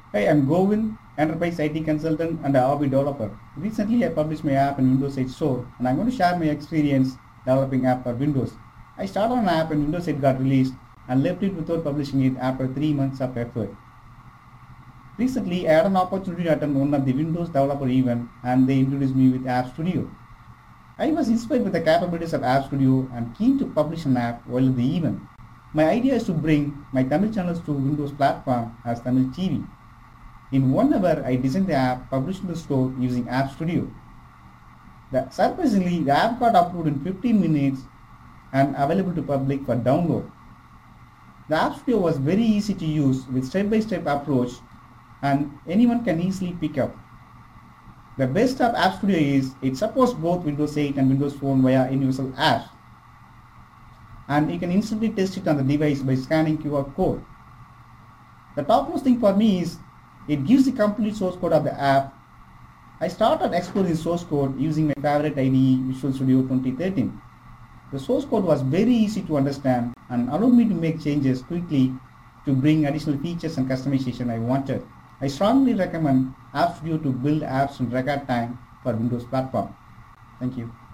Hi, I'm Govind, Enterprise IT Consultant and a hobby developer. Recently, I published my app in Windows 8 Store, and I'm going to share my experience developing app for Windows. I started an app and Windows 8 got released and left it without publishing it after 3 months of effort. Recently, I had an opportunity to attend one of the Windows developer event and they introduced me with App Studio. I was inspired with the capabilities of App Studio and keen to publish an app while at the event. My idea is to bring my Tamil channels to Windows platform as Tamil TV. In 1 hour, I designed the app, published in the store using App Studio. Surprisingly, the app got approved in 15 minutes and available to public for download. The App Studio was very easy to use with step-by-step approach and anyone can easily pick up. The best of App Studio is it supports both Windows 8 and Windows Phone via universal apps. And you can instantly test it on the device by scanning QR code. The topmost thing for me is it gives the complete source code of the app. I started exploring the source code using my favorite IDE, Visual Studio 2013. The source code was very easy to understand and allowed me to make changes quickly to bring additional features and customization I wanted. I strongly recommend App Studio to build apps in record time for Windows platform. Thank you.